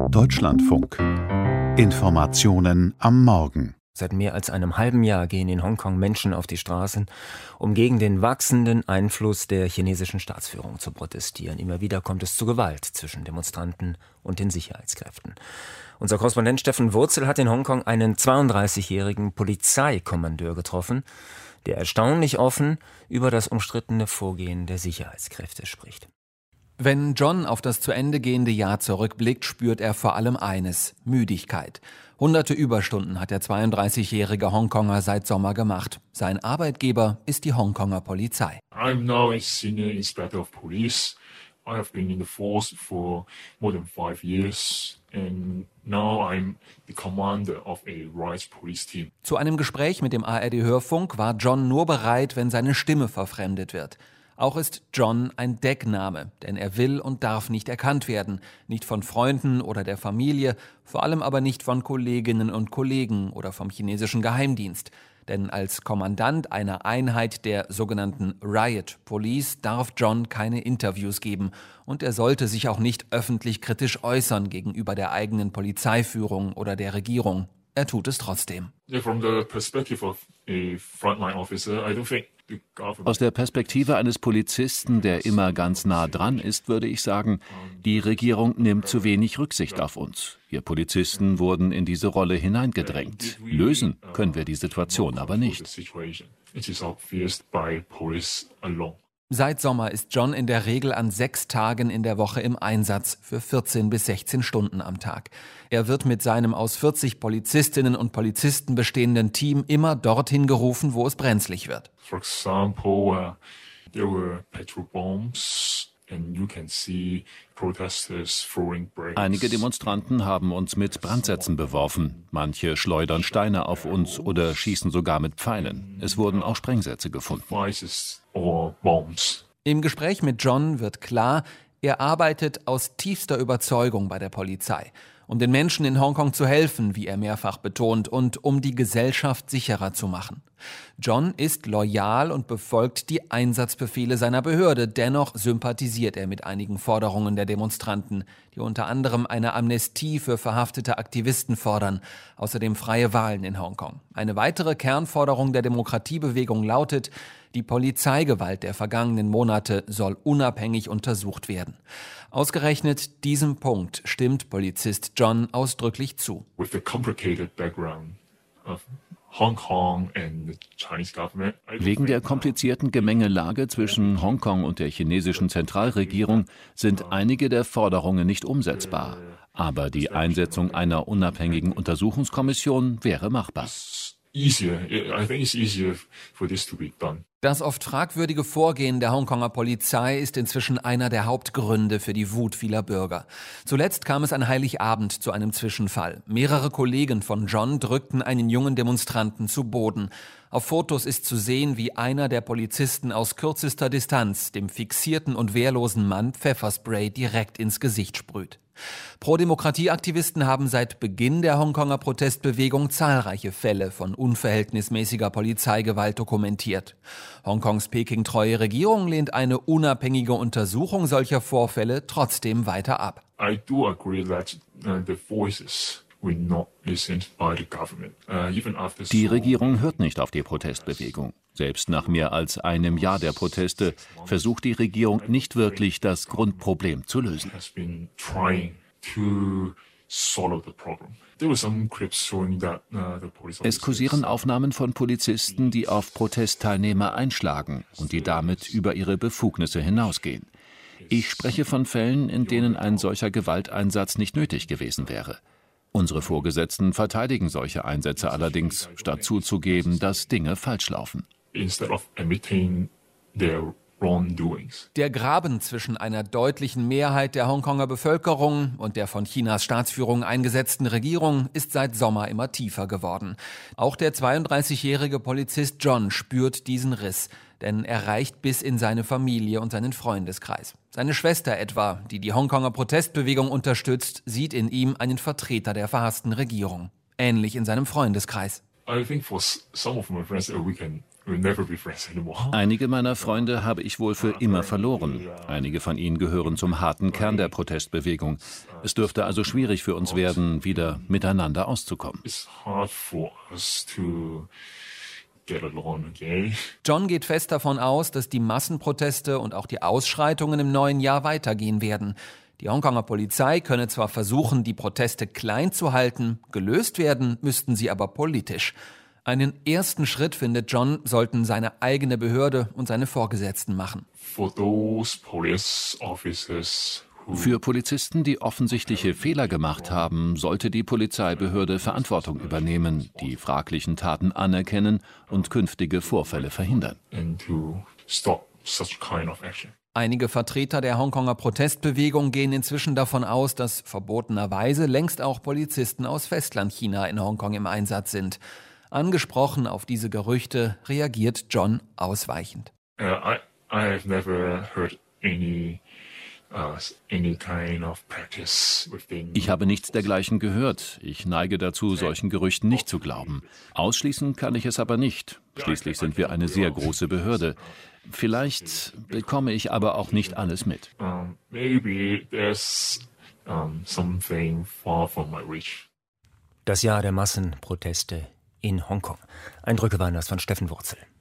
Deutschlandfunk. Informationen am Morgen. Seit mehr als einem halben Jahr gehen in Hongkong Menschen auf die Straßen, um gegen den wachsenden Einfluss der chinesischen Staatsführung zu protestieren. Immer wieder kommt es zu Gewalt zwischen Demonstranten und den Sicherheitskräften. Unser Korrespondent Steffen Wurzel hat in Hongkong einen 32-jährigen Polizeikommandeur getroffen, der erstaunlich offen über das umstrittene Vorgehen der Sicherheitskräfte spricht. Wenn John auf das zu Ende gehende Jahr zurückblickt, spürt er vor allem eines: Müdigkeit. Hunderte Überstunden hat der 32-jährige Hongkonger seit Sommer gemacht. Sein Arbeitgeber ist die Hongkonger Polizei. I'm now a senior inspector of police. I have been in the force for more than 5 years and now I'm the commander of a rights police team. Zu einem Gespräch mit dem ARD-Hörfunk war John nur bereit, wenn seine Stimme verfremdet wird. Auch ist John ein Deckname, denn er will und darf nicht erkannt werden. Nicht von Freunden oder der Familie, vor allem aber nicht von Kolleginnen und Kollegen oder vom chinesischen Geheimdienst. Denn als Kommandant einer Einheit der sogenannten Riot Police darf John keine Interviews geben. Und er sollte sich auch nicht öffentlich kritisch äußern gegenüber der eigenen Polizeiführung oder der Regierung. Er tut es trotzdem. From the perspective of a frontline officer, I don't think Aus der Perspektive eines Polizisten, der immer ganz nah dran ist, würde ich sagen, die Regierung nimmt zu wenig Rücksicht auf uns. Wir Polizisten wurden in diese Rolle hineingedrängt. Lösen können wir die Situation aber nicht. Seit Sommer ist John in der Regel an 6 Tagen in der Woche im Einsatz für 14 bis 16 Stunden am Tag. Er wird mit seinem aus 40 Polizistinnen und Polizisten bestehenden Team immer dorthin gerufen, wo es brenzlig wird. For example, there were petrol bombs and you can see protesters throwing bricks. Einige Demonstranten haben uns mit Brandsätzen beworfen. Manche schleudern Steine auf uns oder schießen sogar mit Pfeilen. Es wurden auch Sprengsätze gefunden. Im Gespräch mit John wird klar, er arbeitet aus tiefster Überzeugung bei der Polizei, um den Menschen in Hongkong zu helfen, wie er mehrfach betont, und um die Gesellschaft sicherer zu machen. John ist loyal und befolgt die Einsatzbefehle seiner Behörde. Dennoch sympathisiert er mit einigen Forderungen der Demonstranten, die unter anderem eine Amnestie für verhaftete Aktivisten fordern, außerdem freie Wahlen in Hongkong. Eine weitere Kernforderung der Demokratiebewegung lautet: Die Polizeigewalt der vergangenen Monate soll unabhängig untersucht werden. Ausgerechnet diesem Punkt stimmt Polizist John ausdrücklich zu. With the complicated background of Hong Kong and the Chinese government. Wegen der komplizierten Gemengelage zwischen Hongkong und der chinesischen Zentralregierung sind einige der Forderungen nicht umsetzbar. Aber die Einsetzung einer unabhängigen Untersuchungskommission wäre machbar. Das oft fragwürdige Vorgehen der Hongkonger Polizei ist inzwischen einer der Hauptgründe für die Wut vieler Bürger. Zuletzt kam es an Heiligabend zu einem Zwischenfall. Mehrere Kollegen von John drückten einen jungen Demonstranten zu Boden. Auf Fotos ist zu sehen, wie einer der Polizisten aus kürzester Distanz dem fixierten und wehrlosen Mann Pfefferspray direkt ins Gesicht sprüht. Pro-Demokratie-Aktivisten haben seit Beginn der Hongkonger Protestbewegung zahlreiche Fälle von unverhältnismäßiger Polizeigewalt dokumentiert. Hongkongs Peking-treue Regierung lehnt eine unabhängige Untersuchung solcher Vorfälle trotzdem weiter ab. I do agree that the voices will not listened by the government. Even after Die Regierung hört nicht auf die Protestbewegung. Selbst nach mehr als einem Jahr der Proteste versucht die Regierung nicht wirklich, das Grundproblem zu lösen. Es kursieren Aufnahmen von Polizisten, die auf Protestteilnehmer einschlagen und die damit über ihre Befugnisse hinausgehen. Ich spreche von Fällen, in denen ein solcher Gewalteinsatz nicht nötig gewesen wäre. Unsere Vorgesetzten verteidigen solche Einsätze allerdings, statt zuzugeben, dass Dinge falsch laufen. Der Graben zwischen einer deutlichen Mehrheit der Hongkonger Bevölkerung und der von Chinas Staatsführung eingesetzten Regierung ist seit Sommer immer tiefer geworden. Auch der 32-jährige Polizist John spürt diesen Riss, denn er reicht bis in seine Familie und seinen Freundeskreis. Seine Schwester etwa, die die Hongkonger Protestbewegung unterstützt, sieht in ihm einen Vertreter der verhassten Regierung. Ähnlich in seinem Freundeskreis. I think for some of my friends, we can Einige meiner Freunde habe ich wohl für immer verloren. Einige von ihnen gehören zum harten Kern der Protestbewegung. Es dürfte also schwierig für uns werden, wieder miteinander auszukommen. John geht fest davon aus, dass die Massenproteste und auch die Ausschreitungen im neuen Jahr weitergehen werden. Die Hongkonger Polizei könne zwar versuchen, die Proteste klein zu halten, gelöst werden müssten sie aber politisch. Einen ersten Schritt, findet John, sollten seine eigene Behörde und seine Vorgesetzten machen. Für Polizisten, die offensichtliche Fehler gemacht haben, sollte die Polizeibehörde Verantwortung übernehmen, die fraglichen Taten anerkennen und künftige Vorfälle verhindern. Einige Vertreter der Hongkonger Protestbewegung gehen inzwischen davon aus, dass verbotenerweise längst auch Polizisten aus Festlandchina in Hongkong im Einsatz sind. Angesprochen auf diese Gerüchte reagiert John ausweichend. Ich habe nichts dergleichen gehört. Ich neige dazu, solchen Gerüchten nicht zu glauben. Ausschließen kann ich es aber nicht. Schließlich sind wir eine sehr große Behörde. Vielleicht bekomme ich aber auch nicht alles mit. Das Jahr der Massenproteste in Hongkong. Eindrücke waren das von Steffen Wurzel.